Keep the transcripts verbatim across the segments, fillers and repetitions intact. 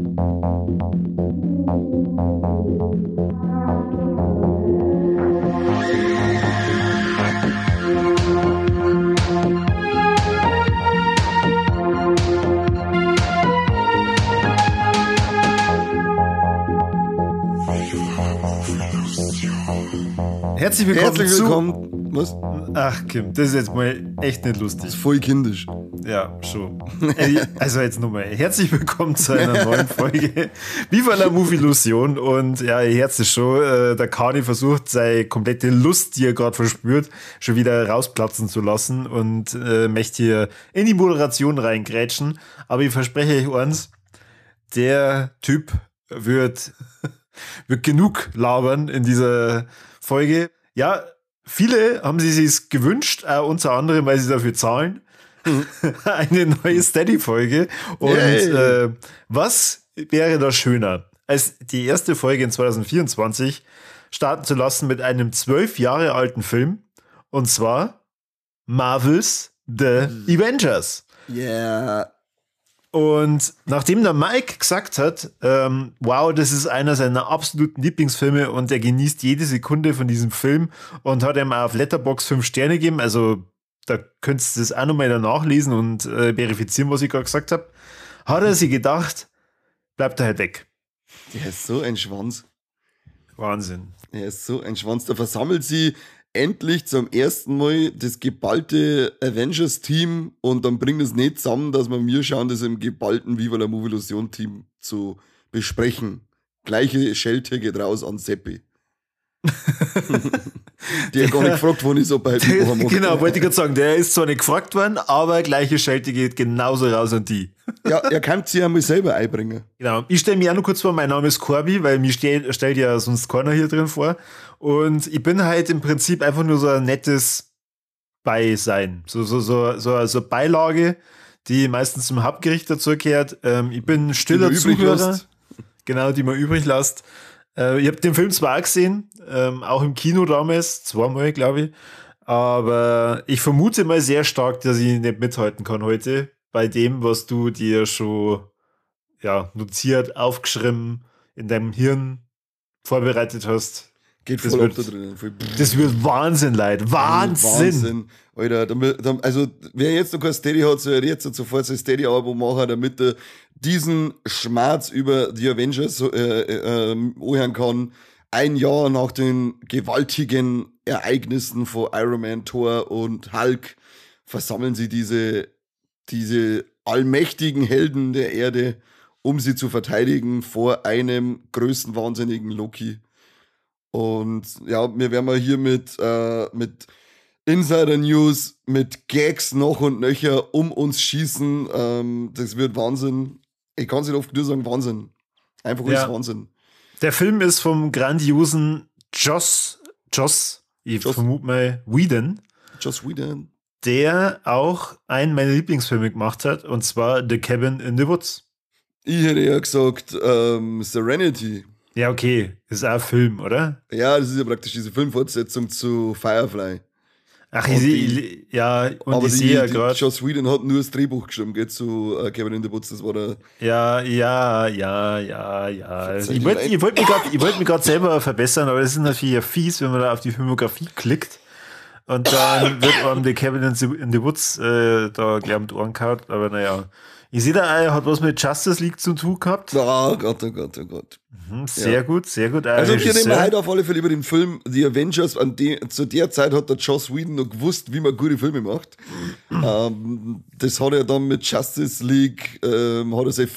Herzlich willkommen, Herzlich willkommen. zu... Was? Ach, Kim, das ist jetzt mal echt nicht lustig. Das ist voll kindisch. Ja, schon. Also jetzt nochmal. Herzlich willkommen zu einer neuen Folge Viva la Movie-Illusion. Und ja, ihr Herz ist schon, äh, der Kani versucht, seine komplette Lust, die er gerade verspürt, schon wieder rausplatzen zu lassen und äh, möchte hier in die Moderation reingrätschen. Aber ich verspreche euch eins, der Typ wird, wird genug labern in dieser Folge. Ja, viele haben sie sich gewünscht, auch unter anderem, weil sie dafür zahlen. Eine neue Steady-Folge. Und äh, was wäre da schöner, als die erste Folge in zwanzig vierundzwanzig starten zu lassen mit einem zwölf Jahre alten Film. Und zwar Marvel's The Avengers. Yeah. Und nachdem der Mike gesagt hat, ähm, wow, das ist einer seiner absoluten Lieblingsfilme und er genießt jede Sekunde von diesem Film und hat ihm auf Letterboxd fünf Sterne gegeben, also da könntest du das auch nochmal nachlesen und äh, verifizieren, was ich gerade gesagt habe, hat er sich gedacht, bleibt er halt weg. Der ist so ein Schwanz. Wahnsinn. Der ist so ein Schwanz. Da versammelt sie endlich zum ersten Mal das geballte Avengers-Team und dann bringt es nicht zusammen, dass wir mir schauen, das im geballten Viva la Movie-Illusion-Team zu besprechen. Gleiche Schelte geht raus an Seppi. Der gar nicht gefragt worden ist, ob er halt die Woche macht. Genau, wollte ich gerade sagen, der ist zwar nicht gefragt worden, aber gleiche Schelte geht genauso raus an die. Ja, er kann sich ja mal selber einbringen. Genau, ich stelle mich auch noch kurz vor, mein Name ist Corby, weil mir stell, stellt ja sonst keiner hier drin vor. Und ich bin halt im Prinzip einfach nur so ein nettes Beisein. So, so, so, so, so Beilage, die meistens zum Hauptgericht dazugehört. Ähm, ich bin stiller Zuhörer. Genau, die man übrig lässt. Äh, ich habe den Film zwar auch gesehen, ähm, auch im Kino damals, zweimal, glaube ich. Aber ich vermute mal sehr stark, dass ich nicht mithalten kann heute bei dem, was du dir schon ja, notiert, aufgeschrieben, in deinem Hirn vorbereitet hast. Geht das voll wird, ab da drinnen. Voll das wird Wahnsinn, Leute. Wahnsinn. Wahnsinn. Alter, damit, damit, also wer jetzt noch kein Steady hat, soll er jetzt sofort sein Steady-Abo machen, damit er diesen Schmerz über die Avengers äh, äh, äh, anhören kann. Ein Jahr nach den gewaltigen Ereignissen von Iron Man, Thor und Hulk versammeln sie diese, diese allmächtigen Helden der Erde, um sie zu verteidigen vor einem größten wahnsinnigen Loki. Und ja, wir werden mal hier mit, äh, mit Insider-News, mit Gags noch und nöcher um uns schießen. Ähm, das wird Wahnsinn. Ich kann es nicht oft nur sagen, Wahnsinn. Einfach ja. ist Wahnsinn. Der Film ist vom grandiosen Joss, Joss, ich Joss. vermute mal, Whedon. Joss Whedon. Der auch einen meiner Lieblingsfilme gemacht hat, und zwar The Cabin in the Woods. Ich hätte ja gesagt, ähm, Serenity. Ja, okay, ist auch ein Film, oder? Ja, das ist ja praktisch diese Filmfortsetzung zu Firefly. Ach, ich sehe, ja, und aber ich sehe ja die, gerade. Joss Whedon hat nur das Drehbuch geschrieben, geht zu uh, Cabin in the Woods, das war der. Ja, ja, ja, ja, ja. Ich wollte ich wollt mich gerade wollt mich selber verbessern, aber das ist natürlich ja fies, wenn man da auf die Filmografie klickt und dann wird einem The Cabin in the, in the Woods äh, da gleich mit Ohren gehauen, aber naja. Ich sehe da, er hat was mit Justice League zu tun gehabt. Oh Gott, oh Gott, oh Gott. Mhm, sehr ja. gut, sehr gut. Also wir reden heute auf alle Fälle über den Film The Avengers. An de, zu der Zeit hat der Joss Whedon noch gewusst, wie man gute Filme macht. ähm, das hat er dann mit Justice League, ähm, hat er seine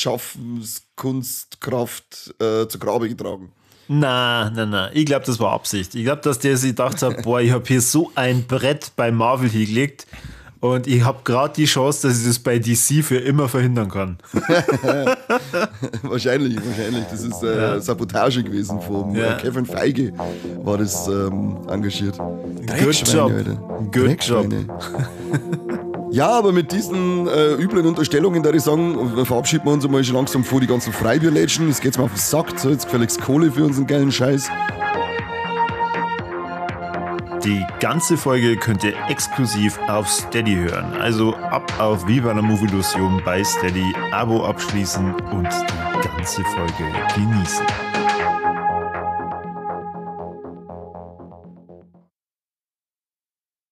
Filmschaffenskunstkraft äh, zu Grabe getragen. Na, na, na. Ich glaube, das war Absicht. Ich glaube, dass der sich gedacht hat, boah, ich habe hier so ein Brett bei Marvel hingelegt. Und ich habe gerade die Chance, dass ich das bei D C für immer verhindern kann. wahrscheinlich, wahrscheinlich. Das ist äh, ja. Sabotage gewesen vom ja. äh, Kevin Feige, war das ähm, engagiert. Good job. Good job. Ja, aber mit diesen äh, üblen Unterstellungen, da ich sagen, verabschieden wir uns mal schon langsam vor die ganzen Freibierlädchen. Jetzt geht's mir auf den Sack, so jetzt gefälligst Kohle für unseren geilen Scheiß. Die ganze Folge könnt ihr exklusiv auf Steady hören. Also ab auf Viva la Movilusion bei Steady, Abo abschließen und die ganze Folge genießen.